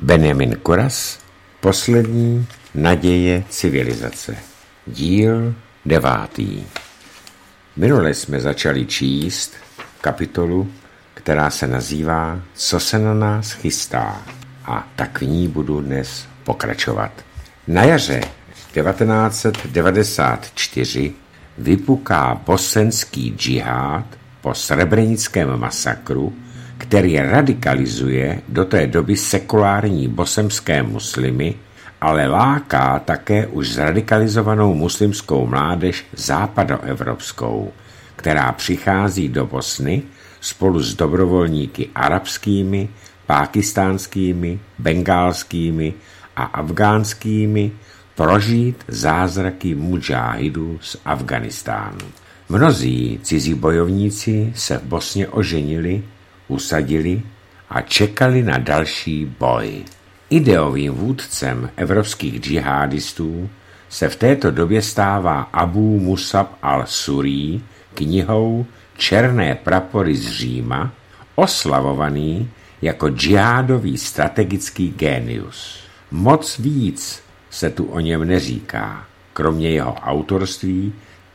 Benjamin Kuras, Poslední naděje civilizace. Díl 9. Minule jsme začali číst kapitolu, která se nazývá Co se na nás chystá, a tak v ní budu dnes pokračovat. Na jaře 1994 vypuká bosenský džihád po srebrenickém masakru, který radikalizuje do té doby sekulární bosemské muslimy, ale láká také už zradikalizovanou muslimskou mládež západoevropskou, která přichází do Bosny spolu s dobrovolníky arabskými, pákistánskými, bengálskými a afgánskými prožít zázraky mudžáhidů z Afganistánu. Mnozí cizí bojovníci se v Bosně oženili, usadili a čekali na další boj. Ideovým vůdcem evropských džihádistů se v této době stává Abu Musab al-Surrí knihou Černé prapory z Říma, oslavovaný jako džihádový strategický génius. Moc víc se tu o něm neříká, kromě jeho autorství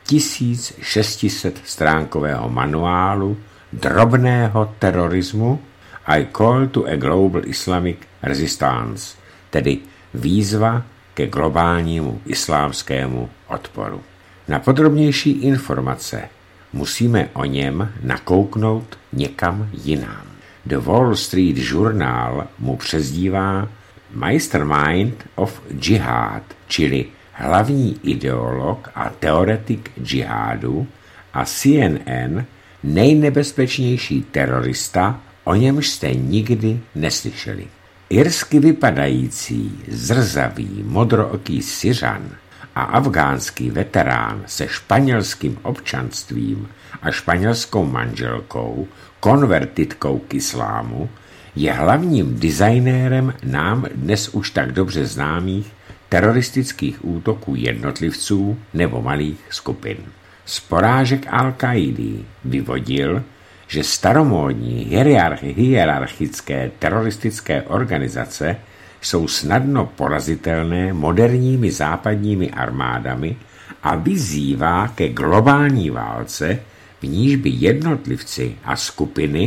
1600 stránkového manuálu drobného terorismu I Call to a Global Islamic Resistance, tedy výzva ke globálnímu islámskému odporu. Na podrobnější informace musíme o něm nakouknout někam jinam. The Wall Street Journal mu přezdívá Mastermind of Jihad, čili hlavní ideolog a teoretik džihádu, a CNN nejnebezpečnější terorista, o němž jste nikdy neslyšeli. Irsky vypadající, zrzavý, modrooký Syřan a afgánský veterán se španělským občanstvím a španělskou manželkou, konvertitkou k islámu, je hlavním designérem nám dnes už tak dobře známých teroristických útoků jednotlivců nebo malých skupin. Z porážek Al-Kaidi vyvodil, že staromódní hierarchické teroristické organizace jsou snadno porazitelné moderními západními armádami a vyzývá ke globální válce, v níž by jednotlivci a skupiny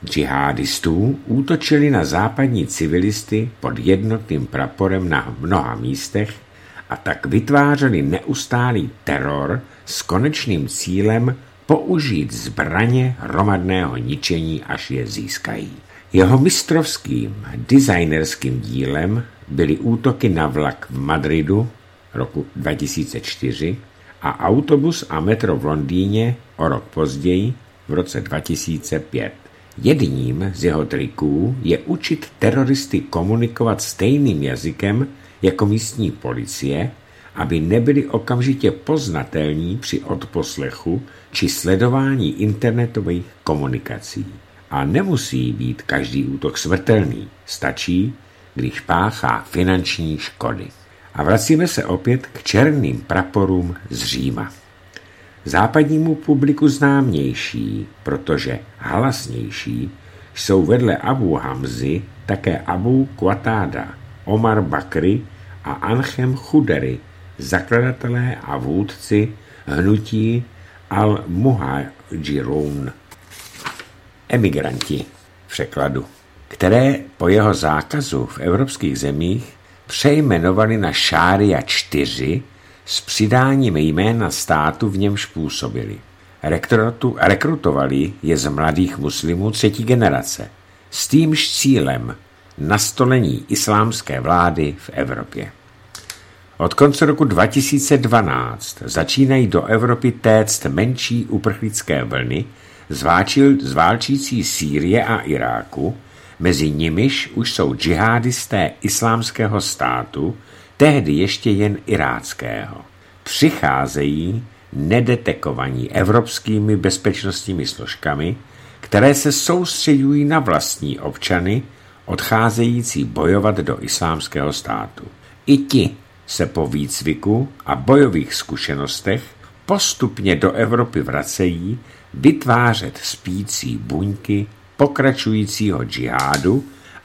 džihádistů útočili na západní civilisty pod jednotným praporem na mnoha místech a tak vytvářeli neustálý teror s konečným cílem použít zbraně hromadného ničení, až je získají. Jeho mistrovským designerským dílem byly útoky na vlak v Madridu roku 2004 a autobus a metro v Londýně o rok později v roce 2005. Jedním z jeho triků je učit teroristy komunikovat stejným jazykem jako místní policie, aby nebyli okamžitě poznatelní při odposlechu či sledování internetových komunikací. A nemusí být každý útok smrtelný, stačí, když páchá finanční škody. A vracíme se opět k černým praporům z Říma. Západnímu publiku známější, protože halasnější, jsou vedle Abu Hamzy také Abu Qatada, Omar Bakri a Anchem Chudery, zakladatelé a vůdci hnutí Al-Muhajirun, emigranti v překladu, které po jeho zákazu v evropských zemích přejmenovali na Šária 4 s přidáním jména státu, v němž působili. Rekrutovali je z mladých muslimů 3. generace s týmž cílem nastolení islámské vlády v Evropě. Od konce roku 2012 začínají do Evropy téct menší uprchlické vlny z válčící Sýrie a Iráku, mezi nimiž už jsou džihádisté islámského státu, tehdy ještě jen iráckého. Přicházejí nedetekovaní evropskými bezpečnostními složkami, které se soustředují na vlastní občany, odcházející bojovat do islámského státu. I ti se po výcviku a bojových zkušenostech postupně do Evropy vracejí vytvářet spící buňky pokračujícího džihádu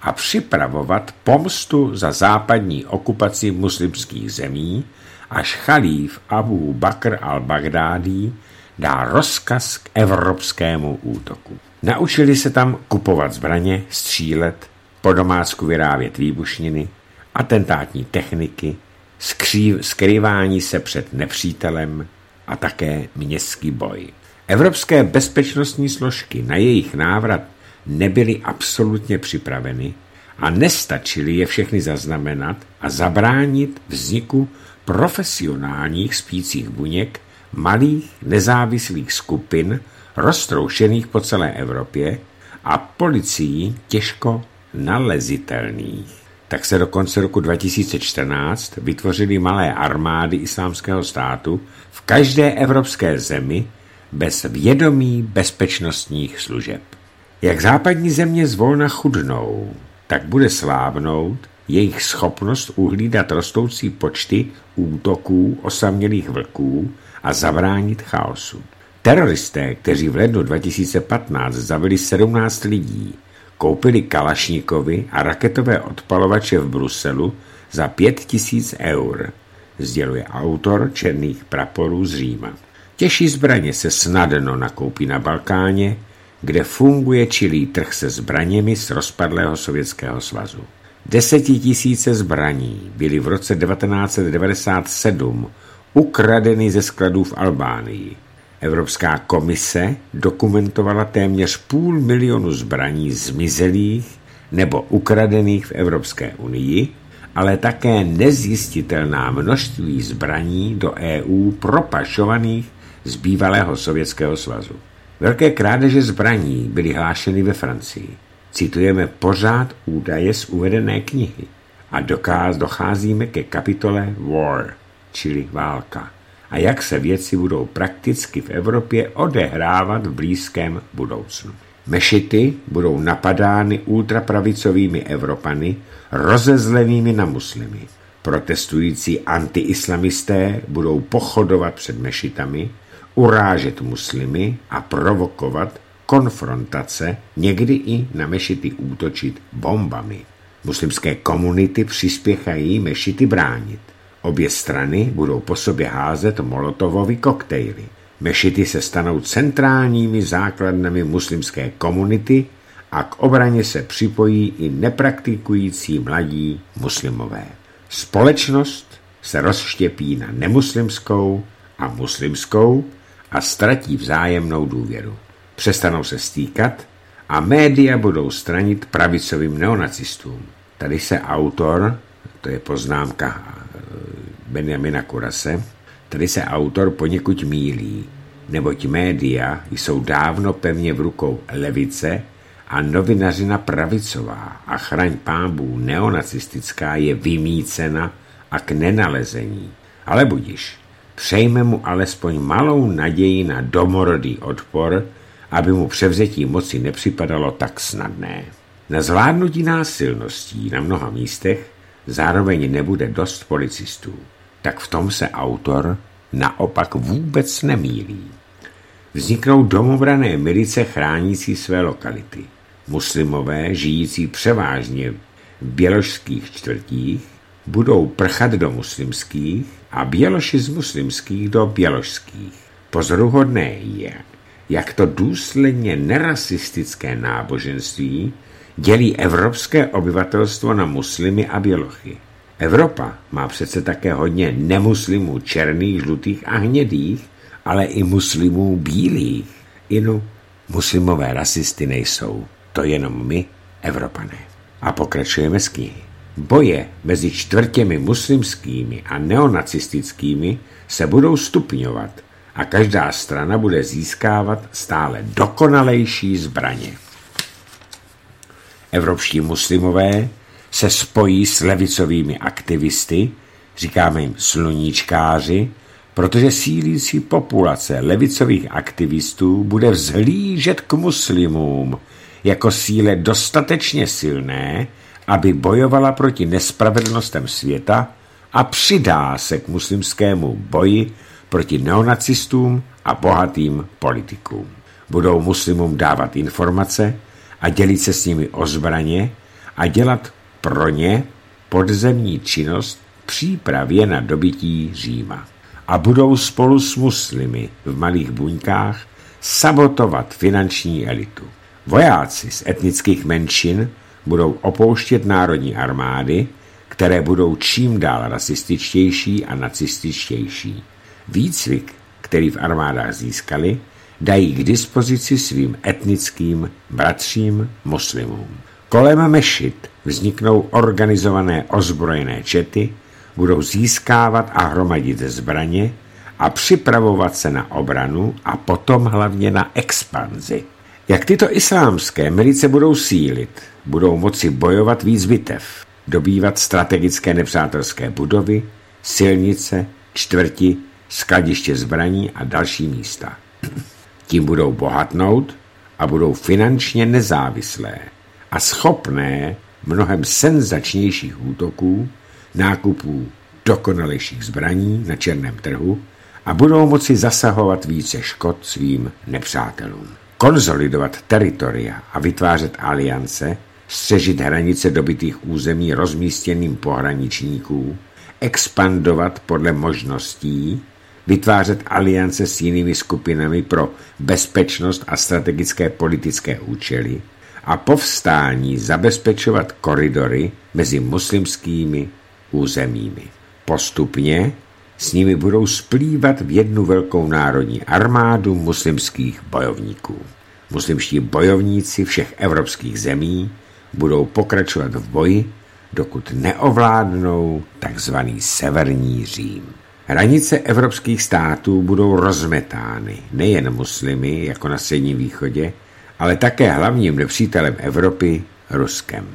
a připravovat pomstu za západní okupaci muslimských zemí, až chalíf Abu Bakr al-Baghdádí dá rozkaz k evropskému útoku. Naučili se tam kupovat zbraně, střílet, po domácku vyrábět výbušniny, atentátní techniky, skrývání se před nepřítelem a také městský boj. Evropské bezpečnostní složky na jejich návrat nebyly absolutně připraveny a nestačily je všechny zaznamenat a zabránit vzniku profesionálních spících buněk, malých nezávislých skupin, roztroušených po celé Evropě a policií těžko nalezitelných. Tak se do konce roku 2014 vytvořily malé armády Islámského státu v každé evropské zemi bez vědomí bezpečnostních služeb. Jak západní země zvolna chudnou, tak bude slábnout jejich schopnost uhlídat rostoucí počty útoků osamělých vlků a zabránit chaosu. Teroristé, kteří v lednu 2015 zabili 17 lidí, koupili kalašníkovy a raketové odpalovače v Bruselu za 5 000 eur, sděluje autor Černých praporů z Říma. Těžší zbraně se snadno nakoupí na Balkáně, kde funguje čilý trh se zbraněmi z rozpadlého Sovětského svazu. 10 000 zbraní byly v roce 1997 ukradeny ze skladů v Albánii. Evropská komise dokumentovala téměř 500 000 zbraní zmizelých nebo ukradených v Evropské unii, ale také nezjistitelná množství zbraní do EU propašovaných z bývalého Sovětského svazu. Velké krádeže zbraní byly hlášeny ve Francii. Citujeme pořád údaje z uvedené knihy a docházíme ke kapitole War, čili válka, a jak se věci budou prakticky v Evropě odehrávat v blízkém budoucnu. Mešity budou napadány ultrapravicovými Evropany rozezlenými na muslimy. Protestující antiislamisté budou pochodovat před mešitami, urážet muslimy a provokovat konfrontace, někdy i na mešity útočit bombami. Muslimské komunity přispěchají mešity bránit. Obě strany budou po sobě házet molotovovy koktejly. Mešity se stanou centrálními základnami muslimské komunity a k obraně se připojí i nepraktikující mladí muslimové. Společnost se rozštěpí na nemuslimskou a muslimskou a ztratí vzájemnou důvěru. Přestanou se stýkat a média budou stranit pravicovým neonacistům. Tady se autor, to je poznámka Benjamina Kurase, tady se autor poněkud mýlí, neboť média jsou dávno pevně v rukou levice a novinařina pravicová a chraň pánbů neonacistická je vymýcena a k nenalezení. Ale budiš, přejme mu alespoň malou naději na domorodý odpor, aby mu převzetí moci nepřipadalo tak snadné. Na zvládnutí násilností na mnoha místech zároveň nebude dost policistů. Tak v tom se autor naopak vůbec nemýlí. Vzniknou domobrané milice chránící své lokality. Muslimové, žijící převážně v běložských čtvrtích, budou prchat do muslimských a běloši z muslimských do běložských. Pozoruhodné je, jak to důsledně nerasistické náboženství dělí evropské obyvatelstvo na muslimy a bělochy. Evropa má přece také hodně nemuslimů černých, žlutých a hnědých, ale i muslimů bílých. Inu, muslimové rasisty nejsou, to jenom my, Evropané. A pokračujeme z knihy. Boje mezi čtvrtěmi muslimskými a neonacistickými se budou stupňovat a každá strana bude získávat stále dokonalejší zbraně. Evropští muslimové se spojí s levicovými aktivisty, říkáme jim sluníčkáři, protože sílící populace levicových aktivistů bude vzhlížet k muslimům jako síle dostatečně silné, aby bojovala proti nespravedlnostem světa a přidá se k muslimskému boji proti neonacistům a bohatým politikům. Budou muslimům dávat informace a dělit se s nimi o zbraně a dělat pro ně podzemní činnost v přípravě na dobytí Říma. A budou spolu s muslimy v malých buňkách sabotovat finanční elitu. Vojáci z etnických menšin budou opouštět národní armády, které budou čím dál rasističtější a nacističtější. Výcvik, který v armádách získali, dají k dispozici svým etnickým bratřím muslimům. Kolem mešit vzniknou organizované ozbrojené čety, budou získávat a hromadit zbraně a připravovat se na obranu a potom hlavně na expanzi. Jak tyto islámské milice budou sílit, budou moci bojovat víc bitev, dobývat strategické nepřátelské budovy, silnice, čtvrti, skladiště zbraní a další místa. Tím budou bohatnout a budou finančně nezávislé a schopné mnohem senzačnějších útoků, nákupů dokonalejších zbraní na černém trhu a budou moci zasahovat více škod svým nepřátelům. Konsolidovat teritoria a vytvářet aliance, střežit hranice dobytých území rozmístěným pohraničníků, expandovat podle možností, vytvářet aliance s jinými skupinami pro bezpečnost a strategické politické účely a povstání zabezpečovat koridory mezi muslimskými územími. Postupně s nimi budou splývat v jednu velkou národní armádu muslimských bojovníků. Muslimští bojovníci všech evropských zemí budou pokračovat v boji, dokud neovládnou takzvaný severní Řím. Hranice evropských států budou rozmetány nejen muslimy, jako na Středním východě, ale také hlavním nepřítelem Evropy, Ruskem.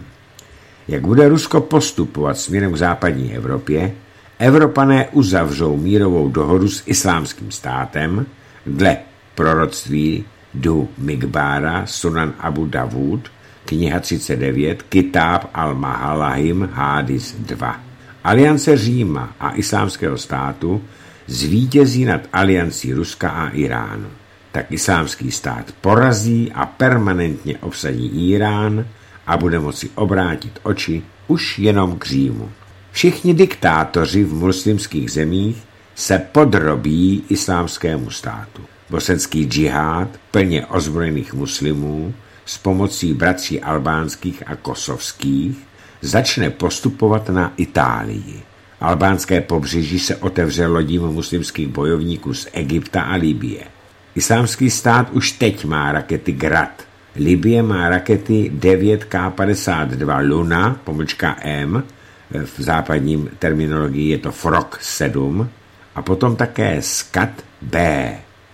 Jak bude Rusko postupovat směrem k západní Evropě, Evropané uzavřou mírovou dohodu s islámským státem dle proroctví Du Migbára Sunan Abu Dawud, kniha 39, Kitáb al-Mahalahim Hádis 2. Aliance Říma a islámského státu zvítězí nad aliancí Ruska a Iránu. Tak islámský stát porazí a permanentně obsadí Irán a bude moci obrátit oči už jenom k Římu. Všichni diktátoři v muslimských zemích se podrobí islámskému státu. Bosenský džihád plně ozbrojených muslimů s pomocí bratří albánských a kosovských začne postupovat na Itálii. Albánské pobřeží se otevře lodím muslimských bojovníků z Egypta a Libye. Islámský stát už teď má rakety Grad. Libye má rakety 9K-52 Luna, _M, v západním terminologii je to Frog 7, a potom také Skat B+,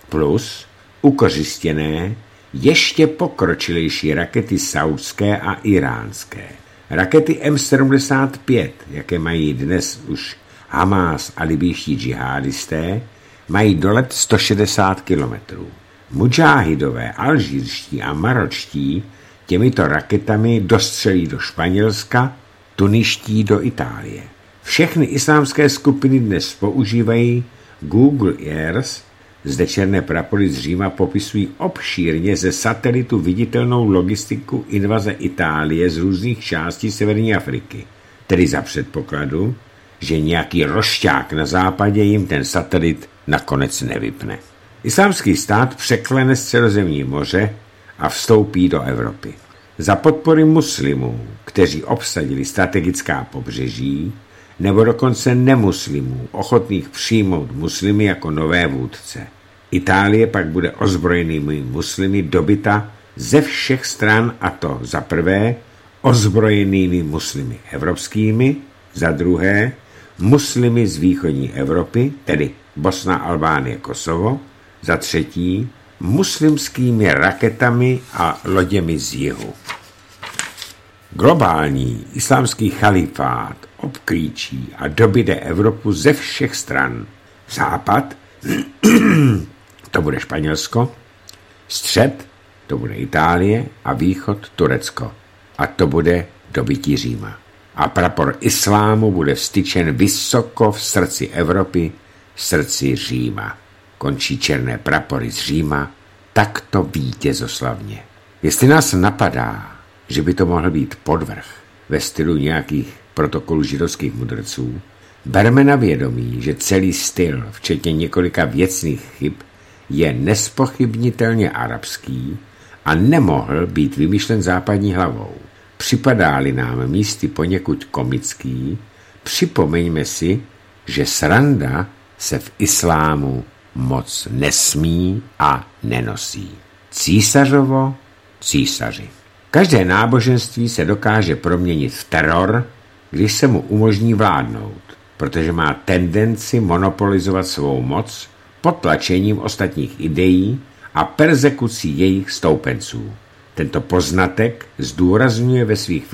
ukořistěné, ještě pokročilejší rakety saudské a iránské. Rakety M75, jaké mají dnes už Hamás a libýští džihádisté, mají dolet 160 kilometrů. Mudžáhidové, alžírští a maročtí těmito raketami dostřelí do Španělska, tuniští do Itálie. Všechny islámské skupiny dnes používají Google Earth, zde černé prapory z Říma popisují obšírně ze satelitu viditelnou logistiku invaze Itálie z různých částí severní Afriky, tedy za předpokladu, že nějaký rošťák na západě jim ten satelit nakonec nevypne. Islámský stát překlene Středozemní moře a vstoupí do Evropy. Za podpory muslimů, kteří obsadili strategická pobřeží, nebo dokonce nemuslimů, ochotných přijmout muslimy jako nové vůdce. Itálie pak bude ozbrojenými muslimy dobyta ze všech stran, a to za prvé ozbrojenými muslimy evropskými, za druhé muslimy z východní Evropy, tedy Bosna, Albánie, Kosovo, za třetí muslimskými raketami a loděmi z jihu. Globální islámský chalifát obklíčí a dobyde Evropu ze všech stran. Západ, to bude Španělsko, střed, to bude Itálie a východ Turecko. A to bude dobytí Říma. A prapor islámu bude vstyčen vysoko v srdci Evropy, v srdci Říma. Končí černé prapory z Říma takto vítězoslavně. Jestli nás napadá, že by to mohl být podvrh, ve stylu nějakých protokolů židovských mudrců, berme na vědomí, že celý styl, včetně několika věcných chyb, je nespochybnitelně arabský a nemohl být vymyšlen západní hlavou. Připadá-li nám místy poněkud komický, připomeňme si, že sranda se v islámu moc nesmí a nenosí. Císařovo císaři. Každé náboženství se dokáže proměnit v teror, když se mu umožní vládnout, protože má tendenci monopolizovat svou moc potlačením ostatních ideí a perzekucí jejich stoupenců. Tento poznatek zdůrazňuje ve svých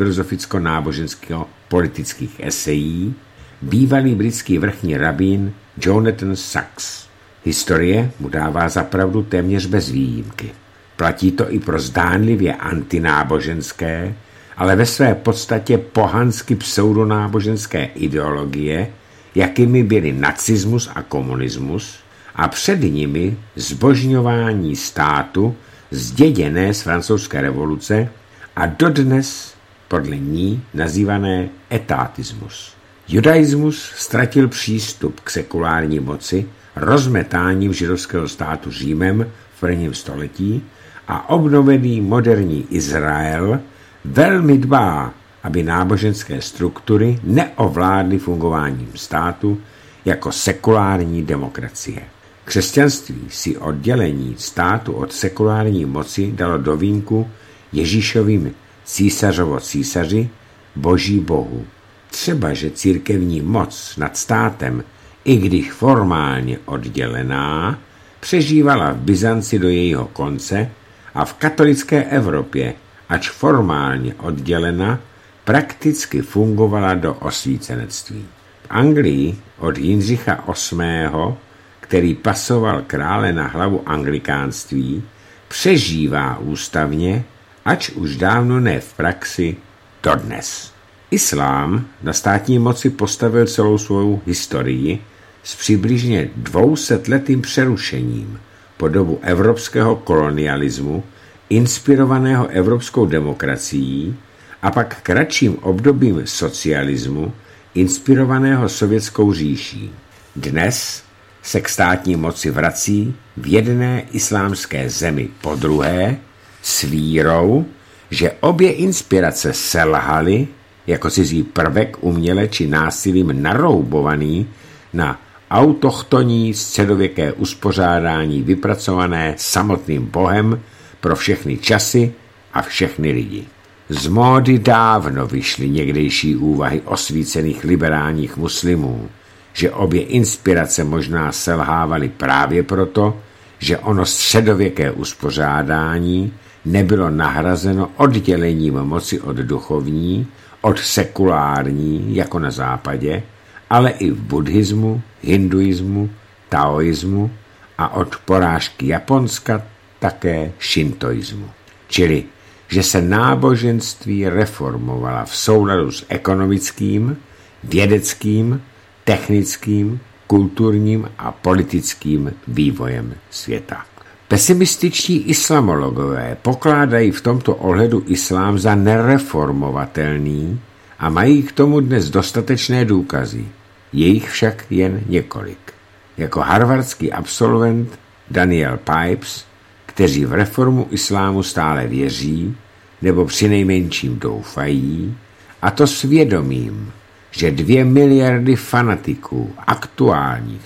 filozoficko-nábožensko-politických esejí bývalý britský vrchní rabín Jonathan Sacks. Historie mu dává za pravdu téměř bez výjimky. Platí to i pro zdánlivě antináboženské, ale ve své podstatě pohansky pseudonáboženské ideologie, jakými byly nacismus a komunismus, a před nimi zbožňování státu zděděné z francouzské revoluce a dodnes podle ní nazývané etátismus. Judaismus ztratil přístup k sekulární moci rozmetáním židovského státu Římem v 1. století a obnovený moderní Izrael velmi dbá, aby náboženské struktury neovládly fungováním státu jako sekulární demokracie. Křesťanství si oddělení státu od sekulární moci dalo do vínku Ježíšovým císařovo císaři, boží bohu. Třeba, že církevní moc nad státem, i když formálně oddělená, přežívala v Byzanci do jejího konce a v katolické Evropě, ač formálně oddělena, prakticky fungovala do osvícenectví. V Anglii od Jindřicha VIII., který pasoval krále na hlavu anglikánství, přežívá ústavně, ač už dávno ne v praxi, dodnes. Islám na státní moci postavil celou svou historii s přibližně 200letým přerušením po dobu evropského kolonialismu, inspirovaného evropskou demokracií, a pak kratším obdobím socialismu, inspirovaného sovětskou říší. Dnes se k státní moci vrací v jedné islámské zemi po druhé s vírou, že obě inspirace selhaly jako cizí prvek uměle či násilím naroubovaný na autochtonní středověké uspořádání vypracované samotným Bohem pro všechny časy a všechny lidi. Z módy dávno vyšly někdejší úvahy osvícených liberálních muslimů, že obě inspirace možná selhávaly právě proto, že ono středověké uspořádání nebylo nahrazeno oddělením moci od duchovní, od sekulární, jako na západě, ale i v buddhismu, hinduismu, taoismu a od porážky Japonska také šintoismu. Čili, že se náboženství reformovala v souladu s ekonomickým, vědeckým, technickým, kulturním a politickým vývojem světa. Pesimističtí islamologové pokládají v tomto ohledu islám za nereformovatelný a mají k tomu dnes dostatečné důkazy. Je jich však jen několik. Jako harvardský absolvent Daniel Pipes, kteří v reformu islámu stále věří, nebo přinejmenším doufají, a to s vědomím, že 2 miliardy fanatiků aktuálních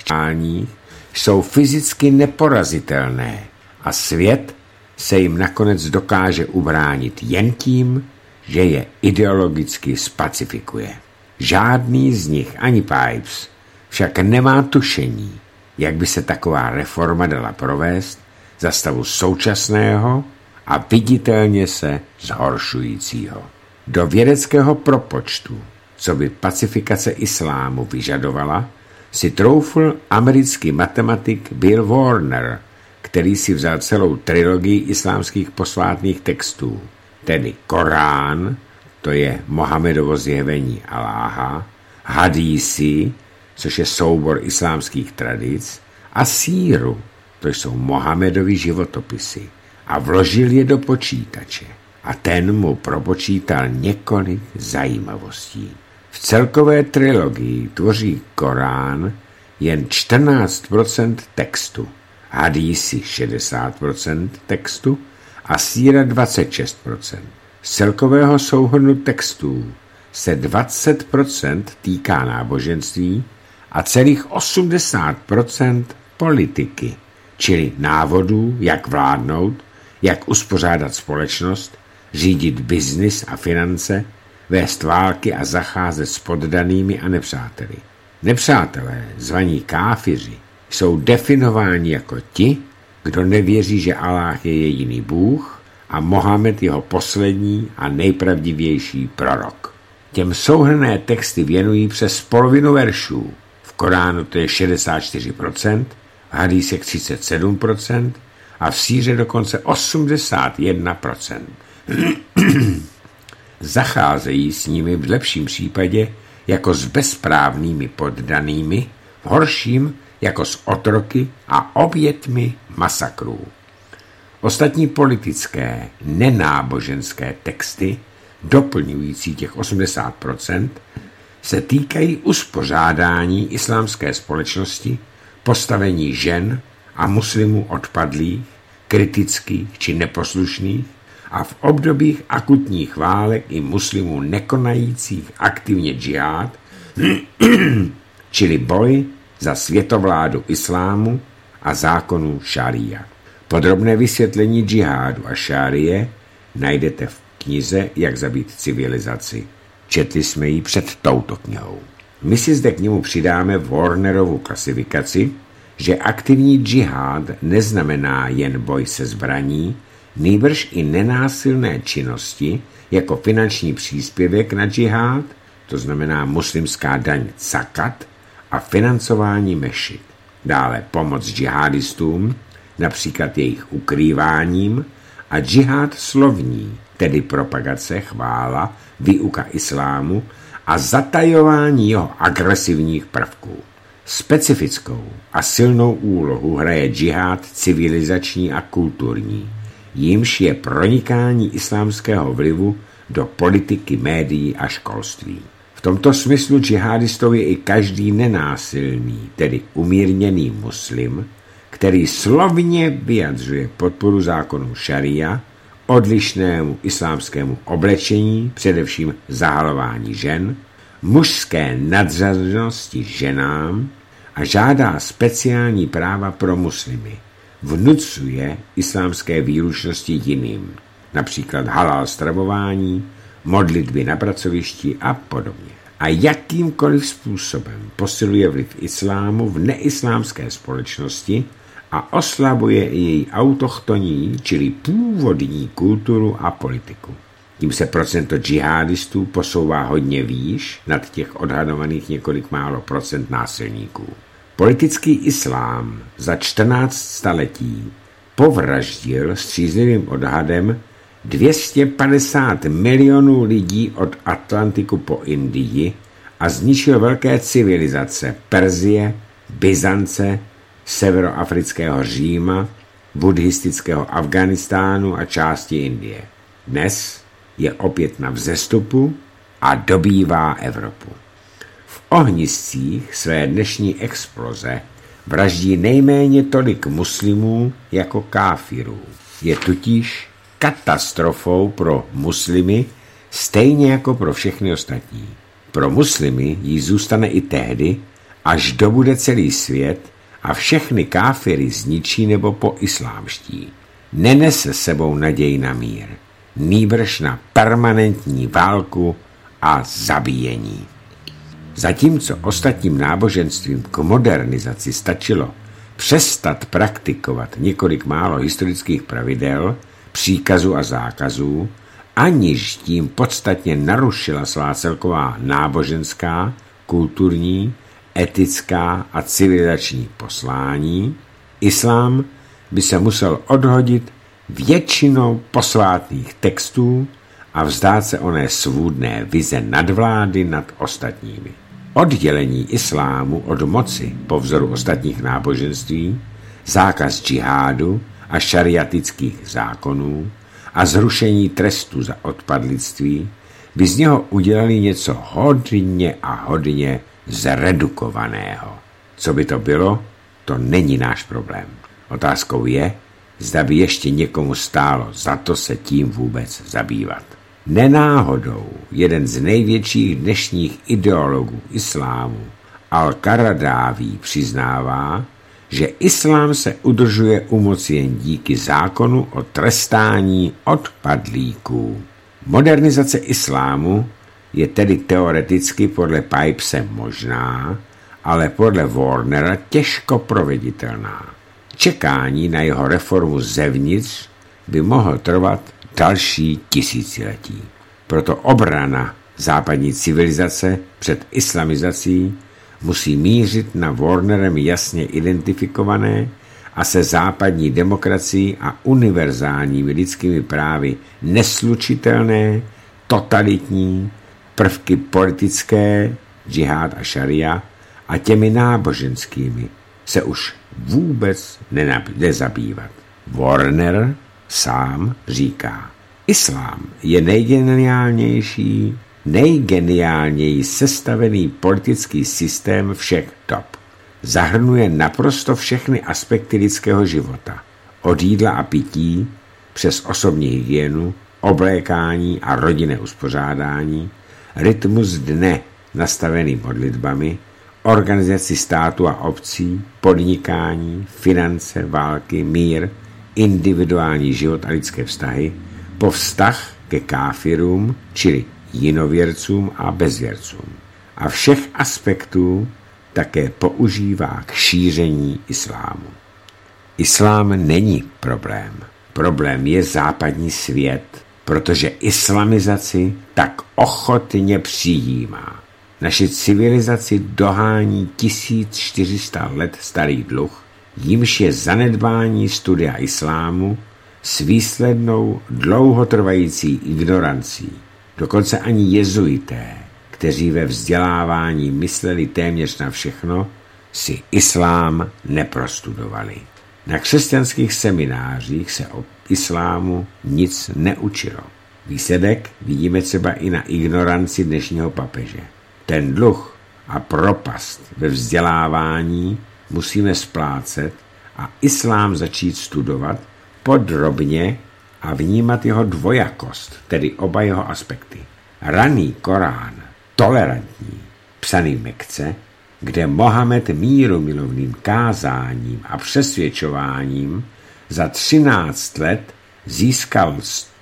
jsou fyzicky neporazitelné a svět se jim nakonec dokáže ubránit jen tím, že je ideologicky spacifikuje. Žádný z nich, ani Pipes, však nemá tušení, jak by se taková reforma dala provést za stavu současného a viditelně se zhoršujícího. Do vědeckého propočtu, co by pacifikace islámu vyžadovala, si troufl americký matematik Bill Warner, který si vzal celou trilogii islámských posvátných textů, tedy Korán, to je Mohamedovo zjevení Aláha, hadísy, což je soubor islámských tradic, a síru, to jsou Mohamedovi životopisy, a vložil je do počítače. a ten mu propočítal několik zajímavostí. V celkové trilogii tvoří Korán jen 14% textu, hadísy 60% textu a síra 26%. Z celkového souhrnu textů se 20% týká náboženství a celých 80% politiky, čili návodů, jak vládnout, jak uspořádat společnost, řídit biznis a finance, vést války a zacházet s poddanými a nepřáteli. Nepřátelé, zvaní káfiři, jsou definováni jako ti, kdo nevěří, že Aláh je jediný Bůh a Mohamed jeho poslední a nejpravdivější prorok. Těm souhrnné texty věnují přes polovinu veršů. V Koránu to je 64%, v hadísech 37% a v síře dokonce 81%. Zacházejí s nimi v lepším případě jako s bezprávnými poddanými, v horším jako s otroky a oběťmi masakrů. Ostatní politické, nenáboženské texty, doplňující těch 80%, se týkají uspořádání islámské společnosti, postavení žen a muslimů odpadlých, kritických či neposlušných a v obdobích akutních válek i muslimů nekonajících aktivně džihád, čili boj za světovládu islámu a zákonů šaría. Podrobné vysvětlení džihádu a šárie najdete v knize Jak zabít civilizaci. Četli jsme ji před touto knihou. My si zde k němu přidáme Warnerovu klasifikaci, že aktivní džihád neznamená jen boj se zbraní, nýbrž i nenásilné činnosti jako finanční příspěvek na džihád, to znamená muslimská daň zakat a financování mešit. Dále pomoc džihádistům, například jejich ukrýváním a džihád slovní, tedy propagace, chvála, výuka islámu a zatajování jeho agresivních prvků. Specifickou a silnou úlohu hraje džihád civilizační a kulturní, jímž je pronikání islámského vlivu do politiky, médií a školství. V tomto smyslu džihádistou je i každý nenásilný, tedy umírněný muslim, který slovně vyjadřuje podporu zákonu šaria, odlišnému islámskému oblečení, především zahalování žen, mužské nadřazenosti ženám a žádá speciální práva pro muslimy. Vnucuje islámské výlučnosti jiným, například halal stravování, modlitby na pracovišti a podobně. A jakýmkoliv způsobem posiluje vliv islámu v neislámské společnosti a oslabuje i její autochtonní, čili původní kulturu a politiku. Tím se procento džihádistů posouvá hodně výš nad těch odhadovaných několik málo procent násilníků. Politický islám za 14 staletí povraždil střízlivým odhadem 250 milionů lidí od Atlantiku po Indii a zničil velké civilizace Perzie, Byzance, severoafrického Říma, buddhistického Afghánistánu a části Indie. Dnes je opět na vzestupu a dobývá Evropu. V ohniscích své dnešní exploze vraždí nejméně tolik muslimů jako káfirů. Je totiž katastrofou pro muslimy stejně jako pro všechny ostatní. Pro muslimy jí zůstane i tehdy, až dobude celý svět a všechny káfiry zničí nebo poislámští. Nenese sebou naději na mír, nýbrž na permanentní válku a zabíjení. Zatímco ostatním náboženstvím k modernizaci stačilo přestat praktikovat několik málo historických pravidel, příkazů a zákazů, aniž tím podstatně narušila svá celková náboženská, kulturní, etická a civilizační poslání, islám by se musel odhodit většinou posvátných textů a vzdát se oné svůdné vize nadvlády nad ostatními. Oddělení islámu od moci po vzoru ostatních náboženství, zákaz džihádu a šariatických zákonů a zrušení trestu za odpadlictví, by z něho udělali něco hodně a hodně zredukovaného. Co by to bylo, to není náš problém. Otázkou je, zda by ještě někomu stálo za to se tím vůbec zabývat. Nenáhodou jeden z největších dnešních ideologů islámu, Al-Qaradaví, přiznává, že islám se udržuje u moci jen díky zákonu o trestání odpadlíků. Modernizace islámu je tedy teoreticky podle Pipese možná, ale podle Warnera těžko proveditelná. Čekání na jeho reformu zevnitř by mohlo trvat další tisíciletí. Proto obrana západní civilizace před islamizací musí mířit na Warnerem jasně identifikované a se západní demokracií a univerzálními lidskými právy neslučitelné, totalitní prvky politické, džihad a šaria, a těmi náboženskými se už vůbec nezabývat. Warner sám říká, islám je nejgeniálněji sestavený politický systém všech dob. Zahrnuje naprosto všechny aspekty lidského života, od jídla a pití, přes osobní hygienu, oblékání a rodinné uspořádání, rytmus dne nastavený modlitbami, organizaci státu a obcí, podnikání, finance, války, mír, individuální život a lidské vztahy, po vztah ke káfirům, čili jinověrcům a bezvěrcům. A všech aspektů také používá k šíření islámu. Islám není problém. Problém je západní svět, protože islamizaci tak ochotně přijímá. Naši civilizaci dohání 1400 let starý dluh, jímž je zanedbání studia islámu s výslednou dlouhotrvající ignorancí. Dokonce ani jezuité, kteří ve vzdělávání mysleli téměř na všechno, si islám neprostudovali. Na křesťanských seminářích se o islámu nic neučilo. Výsledek vidíme třeba i na ignoranci dnešního papeže. Ten dluh a propast ve vzdělávání musíme splácet a islám začít studovat podrobně a vnímat jeho dvojakost, tedy oba jeho aspekty. Raný Korán, tolerantní, psaný v Mekce, kde Mohamed mírumilovným kázáním a přesvědčováním za 13 let získal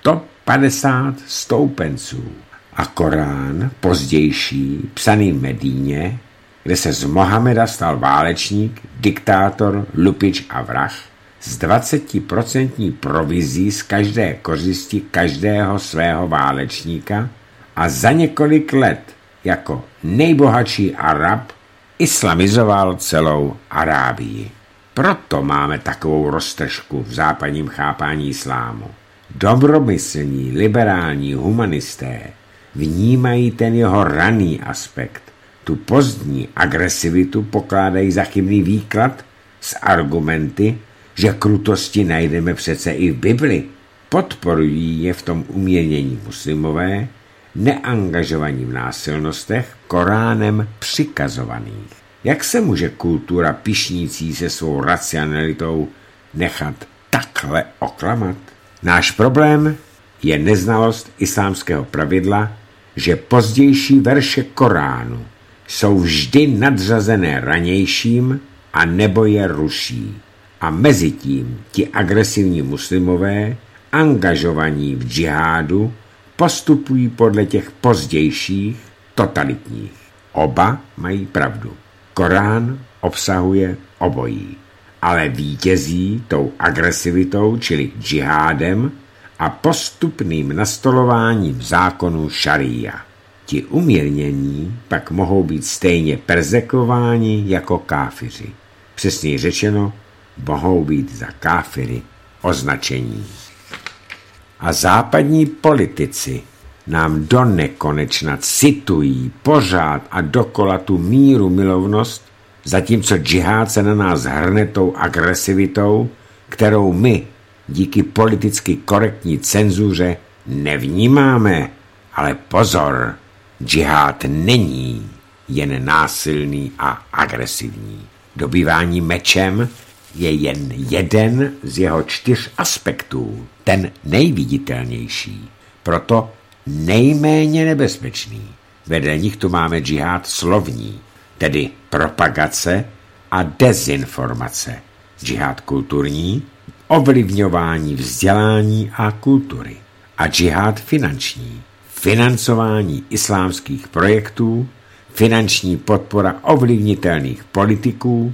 150 stoupenců, a Korán pozdější, psaný v Medíně, kde se z Mohameda stal válečník, diktátor, lupič a vrah, s 20% provizí z každé kořisti každého svého válečníka a za několik let jako nejbohatší Arab islamizoval celou Arábii. Proto máme takovou roztržku v západním chápání islámu. Dobromyslní, liberální humanisté vnímají ten jeho raný aspekt. Tu pozdní agresivitu pokládají za chybný výklad s argumenty, že krutosti najdeme přece i v Bibli. Podporují je v tom umírnění muslimové, neangažovaní v násilnostech, Koránem přikazovaných. Jak se může kultura pyšnící se svou racionalitou nechat takhle oklamat? Náš problém je neznalost islámského pravidla, že pozdější verše Koránu jsou vždy nadřazené ranějším a nebo je ruší. A mezitím ti agresivní muslimové, angažovaní v džihádu, postupují podle těch pozdějších, totalitních. Oba mají pravdu. Korán obsahuje obojí, ale vítězí tou agresivitou, čili džihádem a postupným nastolováním zákonů šaría. Ti umírnění pak mohou být stejně persekováni jako káfiři. Přesněji řečeno, mohou být za káfiry označení. A západní politici nám do nekonečna citují pořád a dokola tu míru milovnost, zatímco džihád se na nás hrne tou agresivitou, kterou my díky politicky korektní cenzuře nevnímáme. Ale pozor, džihád není jen násilný a agresivní. Dobývání mečem je jen jeden z jeho 4 aspektů, ten nejviditelnější, proto nejméně nebezpečný. Vedle nich tu máme džihád slovní, tedy propagace a dezinformace. Džihád kulturní, ovlivňování vzdělání a kultury. A džihád finanční, financování islámských projektů, finanční podpora ovlivnitelných politiků,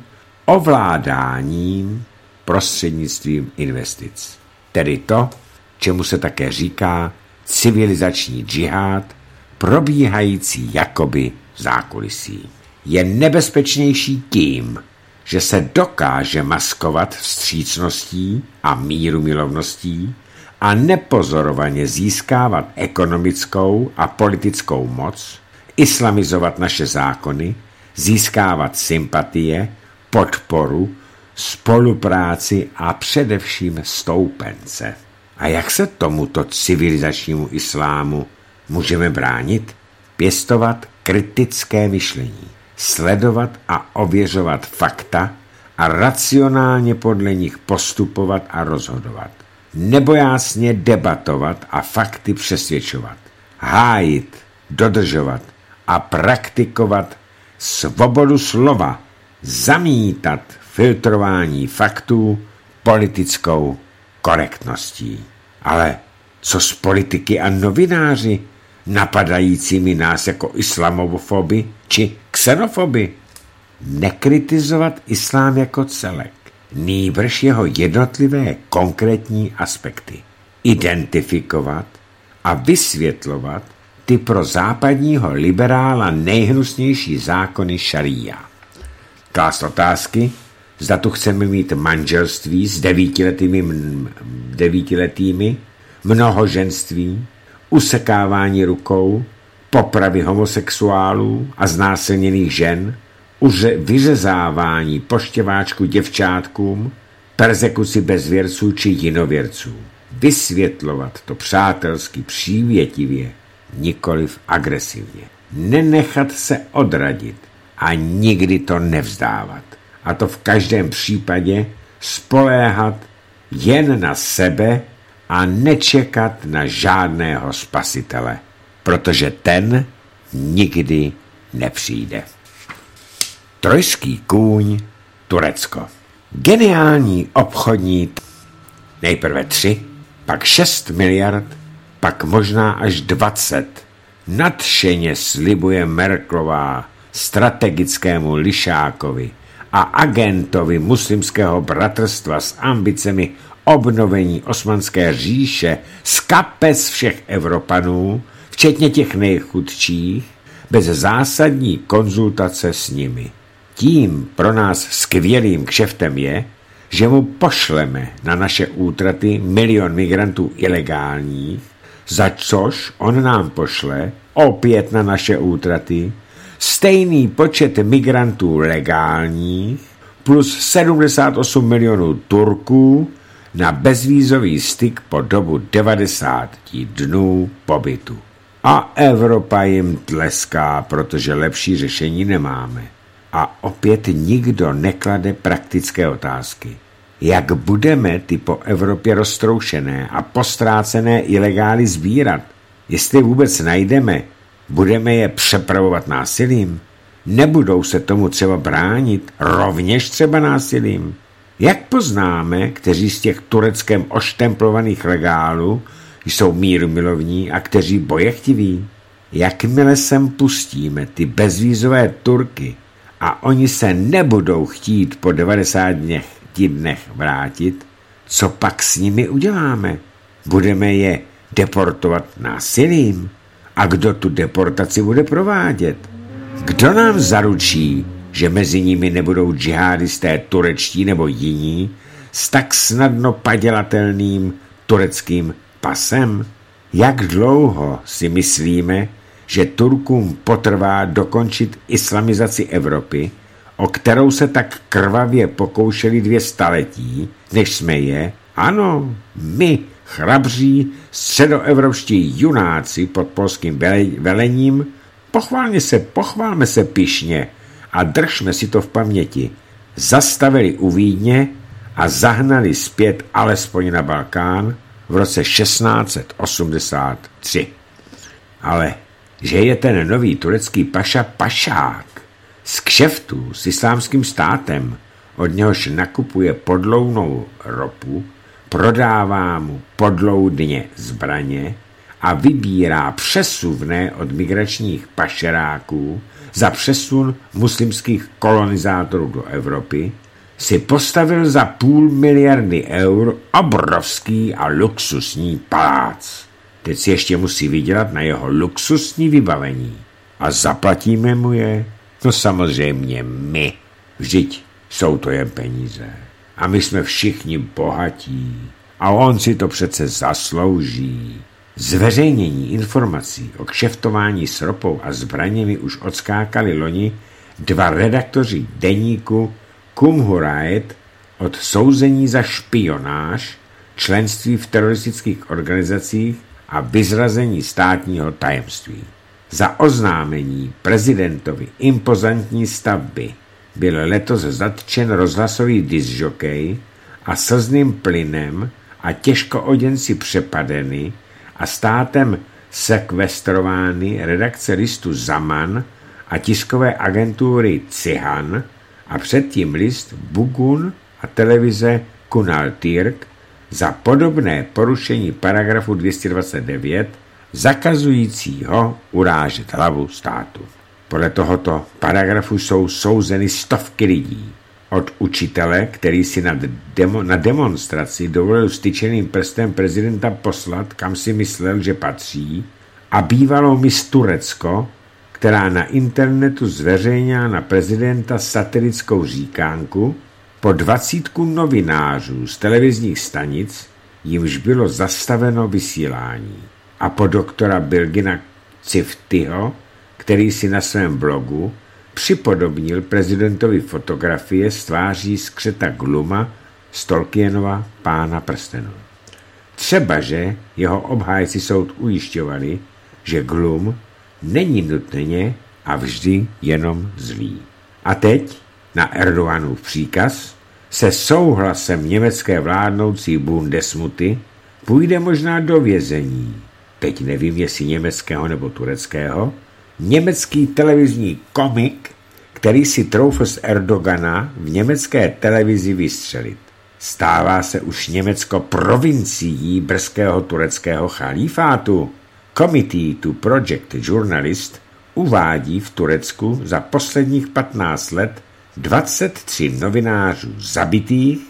ovládáním prostřednictvím investic. Tedy to, čemu se také říká civilizační džihád, probíhající jakoby v zákulisí. Je nebezpečnější tím, že se dokáže maskovat vstřícností a mírumilovností a nepozorovaně získávat ekonomickou a politickou moc, islamizovat naše zákony, získávat sympatie, podporu, spolupráci a především stoupence. A jak se tomuto civilizačnímu islámu můžeme bránit? Pěstovat kritické myšlení, sledovat a ověřovat fakta a racionálně podle nich postupovat a rozhodovat. Nebojásně debatovat a fakty přesvědčovat. Hájit, dodržovat a praktikovat svobodu slova, zamítat filtrování faktů politickou korektností. Ale co s politiky a novináři, napadajícími nás jako islamofoby či xenofoby? Nekritizovat islám jako celek, nýbrž jeho jednotlivé konkrétní aspekty. Identifikovat a vysvětlovat ty pro západního liberála nejhnusnější zákony šaría. Klást otázky, zda tu chceme mít manželství s 9letými, mnohoženství, usekávání rukou, popravy homosexuálů a znásilněných žen, vyřezávání poštěváčku děvčátkům, persekuci bezvěrců či jinověrců. Vysvětlovat to přátelsky, přívětivě, nikoliv agresivně. Nenechat se odradit a nikdy to nevzdávat. A to v každém případě spoléhat jen na sebe a nečekat na žádného spasitele, protože ten nikdy nepřijde. Trojský kůň, Turecko. Geniální obchodní, nejprve 3, pak 6 miliard, pak možná až 20. Nadšeně slibuje Merkelová strategickému lišákovi a agentovi muslimského bratrstva s ambicemi obnovení Osmanské říše z kapes všech Evropanů, včetně těch nejchudších, bez zásadní konzultace s nimi. Tím pro nás skvělým kšeftem je, že mu pošleme na naše útraty 1 000 000 migrantů ilegálních, za což on nám pošle opět na naše útraty stejný počet migrantů legálních plus 78 milionů Turků na bezvízový styk po dobu 90 dnů pobytu. A Evropa jim tleská, protože lepší řešení nemáme. A opět nikdo neklade praktické otázky. Jak budeme ty po Evropě roztroušené a postrácené ilegály sbírat? Jestli vůbec najdeme, budeme je přepravovat násilím? Nebudou se tomu třeba bránit, rovněž třeba násilím? Jak poznáme, kteří z těch Tureckem oštemplovaných legálů jsou mírumilovní a kteří bojechtiví? Jakmile sem pustíme ty bezvízové Turky a oni se nebudou chtít po 90 dnech vrátit, co pak s nimi uděláme? Budeme je deportovat násilím? A kdo tu deportaci bude provádět? Kdo nám zaručí, že mezi nimi nebudou džihadisté turečtí nebo jiní s tak snadno padělatelným tureckým pasem? Jak dlouho si myslíme, že Turkům potrvá dokončit islamizaci Evropy, o kterou se tak krvavě pokoušeli 2 staletí, než jsme je, Ano, my, chrabří středoevropští junáci pod polským velením, pochválme se pyšně a držme si to v paměti, zastavili u Vídně a zahnali zpět alespoň na Balkán v roce 1683. Ale že je ten nový turecký paša pašák z kšeftu s islámským státem, od něhož nakupuje podloudnou ropu, prodává mu podloudně zbraně a vybírá přesuvné od migračních pašeráků za přesun muslimských kolonizátorů do Evropy, si postavil za 500 miliardy eur obrovský a luxusní palác. Teď si ještě musí vydělat na jeho luxusní vybavení. A zaplatíme mu je? No samozřejmě my. Vždyť jsou to jen peníze. A my jsme všichni bohatí. A on si to přece zaslouží. Zveřejnění informací o kšeftování s ropou a zbraněmi už odskákali loni 2 redaktoři deníku Cumhuriyet od souzení za špionáž, členství v teroristických organizacích a vyzrazení státního tajemství. Za oznámení prezidentovi impozantní stavby byl letos zatčen rozhlasový disjokej a slzným plynem a těžko oděnci přepadeny a státem sekvestrovány redakce listu Zaman a tiskové agentury Cihan a předtím list Bugun a televize Kunal Türk za podobné porušení paragrafu 229 zakazujícího urážet hlavu státu. Podle tohoto paragrafu jsou souzeny stovky lidí. Od učitele, který si na demonstraci dovolil styčeným prstem prezidenta poslat, kam si myslel, že patří, a bývalou Miss Turecko, která na internetu zveřejnila na prezidenta satirickou říkánku, po 20 novinářů z televizních stanic, jimž bylo zastaveno vysílání, a po doktora Bilgina Ciftyho, který si na svém blogu připodobnil prezidentovi fotografie z tváří skřeta Gluma z Tolkienova Pána prstenů. Třebaže jeho obhájci soud ujišťovali, že Glum není nutně a vždy jenom zlý. A teď na Erdoganův příkaz se souhlasem německé vládnoucí Bundesmuty půjde možná do vězení. Teď nevím, jestli německého nebo tureckého, německý televizní komik, který si troufl z Erdogana v německé televizi vystřelit. Stává se už Německo provincií brzkého tureckého chalífátu. Committee to Project Journalist uvádí v Turecku za posledních 15 let 23 novinářů zabitých,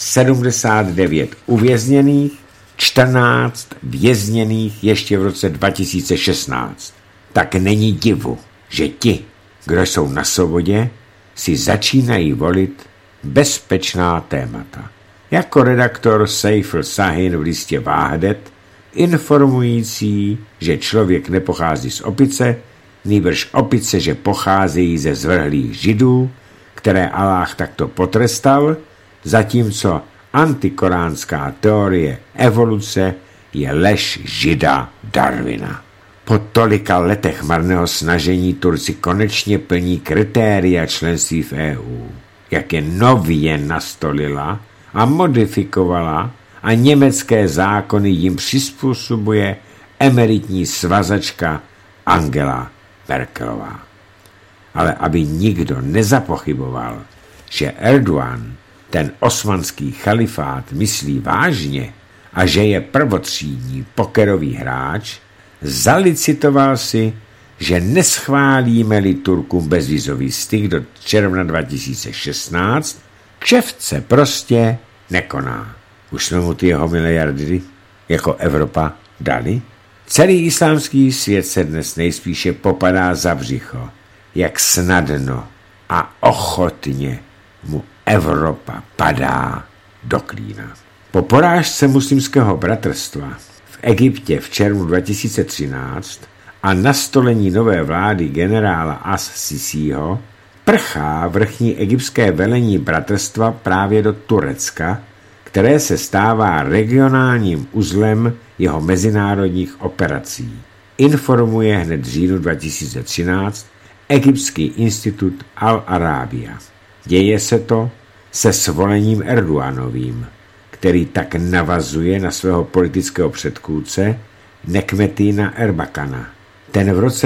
79 uvězněných, 14 vězněných ještě v roce 2016. Tak není divu, že ti, kdo jsou na svobodě, si začínají volit bezpečná témata. Jako redaktor Seyful Sahin v listě Váhdet, informující, že člověk nepochází z opice, nýbrž opice, že pocházejí ze zvrhlých židů, které Aláh takto potrestal, zatímco antikoránská teorie evoluce je lež žida Darwina. Po tolika letech marného snažení Turci konečně plní kritéria členství v EU, jak je nově nastolila a modifikovala a německé zákony jim přizpůsobuje emeritní svazačka Angela Merkelová. Ale aby nikdo nezapochyboval, že Erdogan ten osmanský chalifát myslí vážně a že je prvotřídní pokerový hráč, zalicitoval si, že neschválíme-li Turkům bezvízový styk do června 2016, kšeft se prostě nekoná. Už jsme mu ty jeho miliardy jako Evropa dali? Celý islámský svět se dnes nejspíše popadá za břicho, jak snadno a ochotně mu Evropa padá do klína. Po porážce muslimského bratrstva v Egyptě v červnu 2013 a nastolení nové vlády generála As-Sisího prchá vrchní egyptské velení bratrstva právě do Turecka, které se stává regionálním uzlem jeho mezinárodních operací. Informuje hned v říjnu 2013 Egyptský institut Al-Arábia. Děje se to se svolením Erdoganovým, který tak navazuje na svého politického předchůdce Nekmetina Erbakana. Ten v roce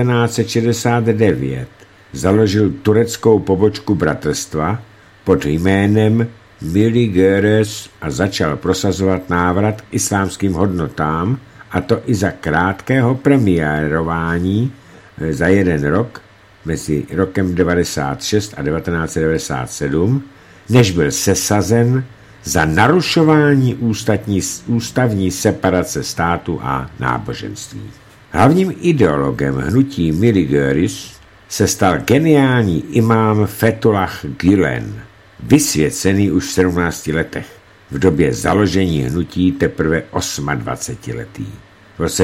1969 založil tureckou pobočku bratrstva pod jménem Mili Göres a začal prosazovat návrat k islámským hodnotám, a to i za krátkého premiérování za jeden rok mezi rokem 1996 a 1997, než byl sesazen za narušování ústavní separace státu a náboženství. Hlavním ideologem hnutí Mili Göres se stal geniální imám Fethullah Gülen, vysvěcený už v 17 letech, v době založení hnutí teprve 28letý. V roce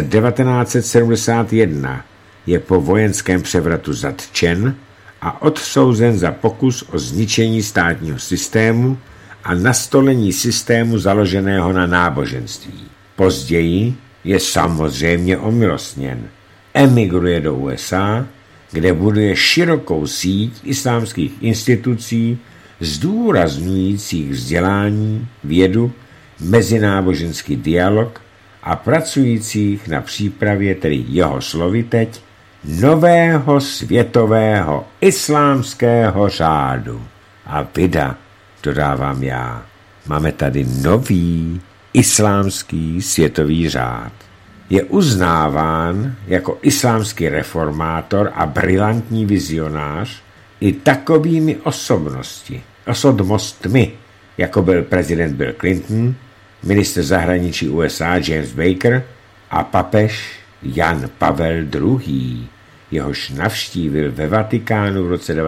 1971 je po vojenském převratu zatčen a odsouzen za pokus o zničení státního systému a nastolení systému založeného na náboženství. Později je samozřejmě omilostněn. Emigruje do USA, kde buduje širokou síť islámských institucí zdůrazňujících vzdělání, vědu, mezináboženský dialog a pracujících na přípravě, tedy jeho slovy teď, nového světového islámského řádu. A vida, dodávám já, máme tady nový islámský světový řád. Je uznáván jako islámský reformátor a brilantní vizionář i takovými osobnostmi, jako byl prezident Bill Clinton, ministr zahraničí USA James Baker a papež Jan Pavel II., jehož navštívil ve Vatikánu v roce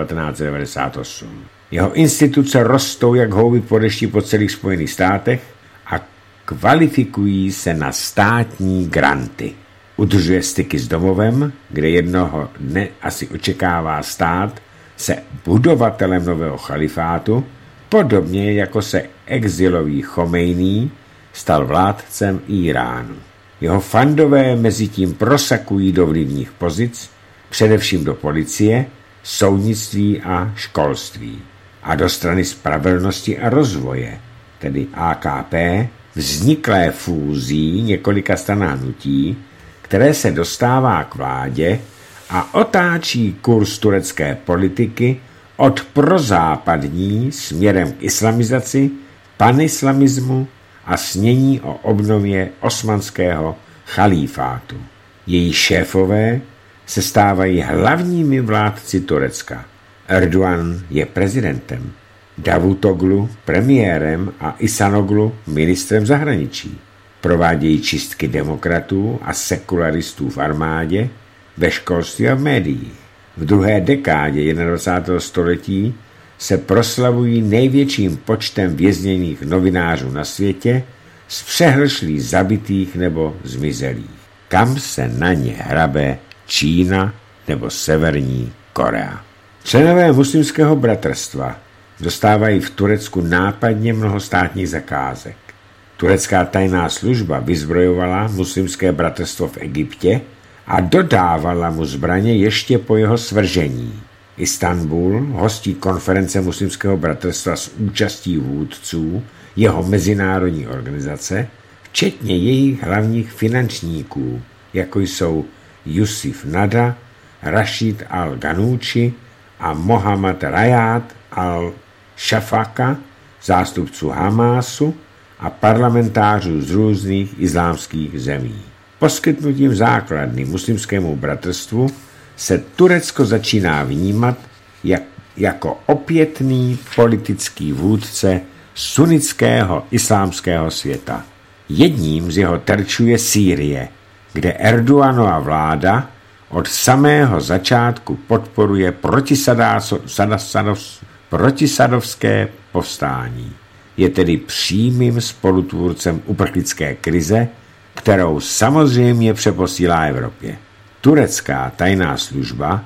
1998. Jeho instituce rostou jak houby po dešti po celých Spojených státech a kvalifikují se na státní granty. Udržuje styky s domovem, kde jednoho dne asi očekává stát se budovatelem nového chalifátu, podobně jako se exilový Chomejný stal vládcem Iránu. Jeho fandové mezitím prosakují do vlivných pozic, především do policie, soudnictví a školství. A do strany spravedlnosti a rozvoje, tedy AKP, vzniklé fúzí několika stran hnutí, které se dostává k vládě a otáčí kurz turecké politiky od prozápadní směrem k islamizaci, panislamismu a snění o obnově osmanského chalífátu. Její šéfové se stávají hlavními vládci Turecka. Erdogan je prezidentem, Davutoglu premiérem a Ihsanoglu ministrem zahraničí. Provádějí čistky demokratů a sekularistů v armádě, ve školství a v médiích. V druhé dekádě 21. století se proslavují největším počtem vězněných novinářů na světě z přehršlí zabitých nebo zmizelých. Kam se na ně hrabe Čína nebo Severní Korea. Členové muslimského bratrstva dostávají v Turecku nápadně mnoho státních zakázek. Turecká tajná služba vyzbrojovala muslimské bratrstvo v Egyptě a dodávala mu zbraně ještě po jeho svržení. Istanbul hostí konference muslimského bratrstva s účastí vůdců jeho mezinárodní organizace, včetně jejich hlavních finančníků, jako jsou Yusuf Nada, Rashid al-Ganuči a Mohammad Rajad al-Shafaka, zástupců Hamásu a parlamentářů z různých islámských zemí. Poskytnutím základny muslimskému bratrstvu se Turecko začíná vnímat jako opětný politický vůdce sunnického islámského světa. Jedním z jeho terčů je Sýrie, kde Erdoganova vláda od samého začátku podporuje protisadovské povstání. Je tedy přímým spolutvůrcem uprchlické krize, kterou samozřejmě přeposílá Evropě. Turecká tajná služba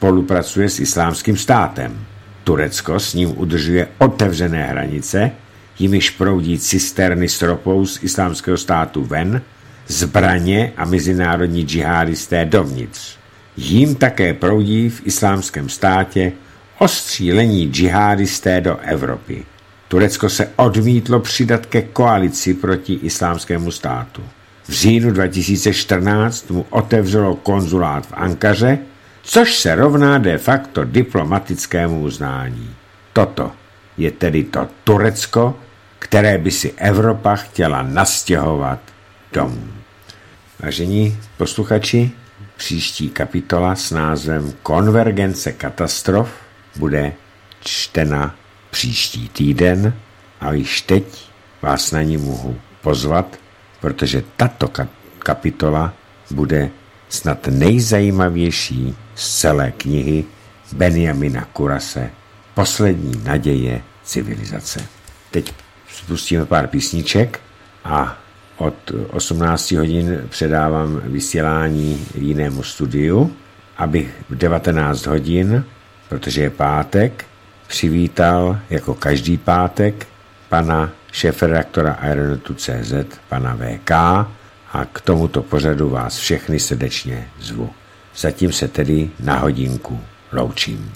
spolupracuje s Islámským státem. Turecko s ním udržuje otevřené hranice, jimiž proudí cisterny s ropou z Islámského státu ven, zbraně a mezinárodní džihadisté dovnitř. Jím také proudí v Islámském státě ostřílení džihadisté do Evropy. Turecko se odmítlo přidat ke koalici proti Islámskému státu. V říjnu 2014 mu otevřelo konzulát v Ankaře, což se rovná de facto diplomatickému uznání. Toto je tedy to Turecko, které by si Evropa chtěla nastěhovat domů. Vážení posluchači, příští kapitola s názvem Konvergence katastrof bude čtena příští týden, ale již teď vás na ní mohu pozvat, protože tato kapitola bude snad nejzajímavější z celé knihy Benjamina Kurase Poslední naděje civilizace. Teď spustíme pár písniček a od 18 hodin předávám vysílání jinému studiu, abych v 19 hodin, protože je pátek, přivítal jako každý pátek pana šéfredaktora Aeronetu.cz, pana VK, a k tomuto pořadu vás všechny srdečně zvu. Zatím se tedy na hodinku loučím.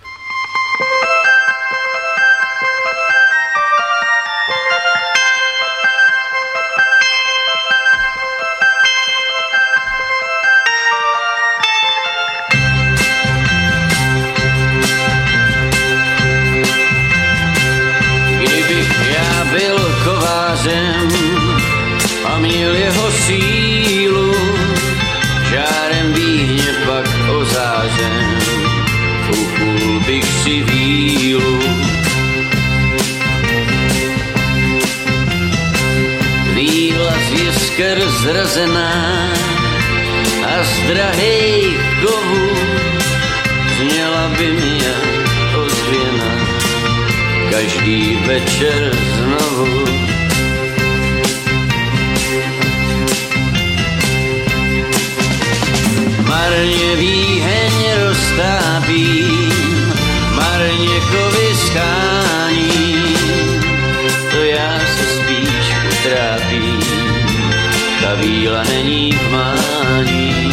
A měl jeho sílu, žárem výhně pak ozářen, uchul bych si vílu. Víla z jisker zrazená a z drahých kovů zněla by mi jak ozvěna každý večer znovu. Marně výheň roztápím, marně kovy scháním, to já se spíš utrápím, ta víla není v mání.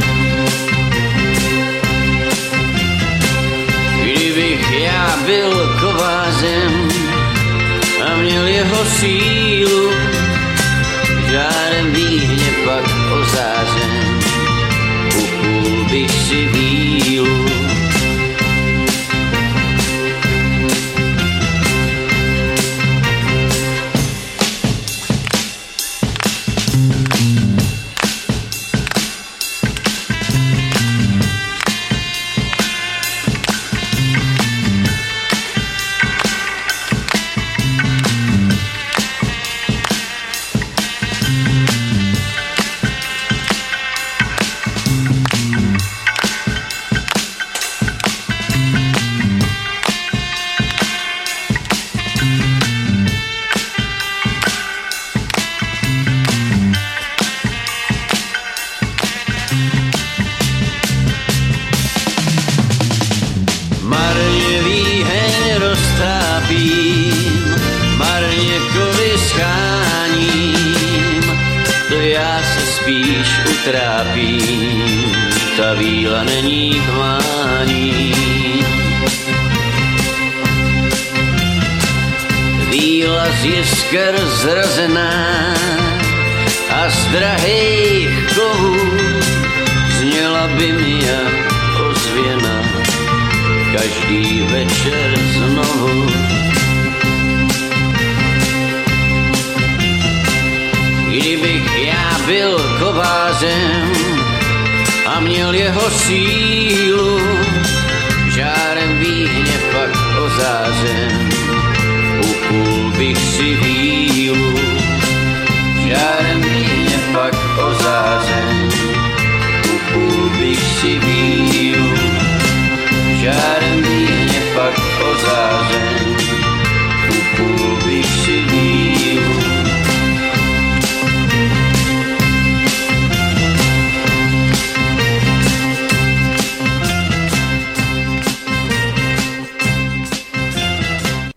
Kdybych já byl kovářem a měl jeho sílu, žárem výhně pak ozářen, bych si vílu. Trápím, ta víla není v mání. Víla z jisker zrazená a z drahých kovů zněla by mi jak ozvěna každý večer znovu. Kdybych já byl kovářem a měl jeho sílu, žárem výhně pak ozářen, upul bych si vílu. Žárem výhně pak ozářen, upul bych si vílu. Žárem výhně pak ozářen.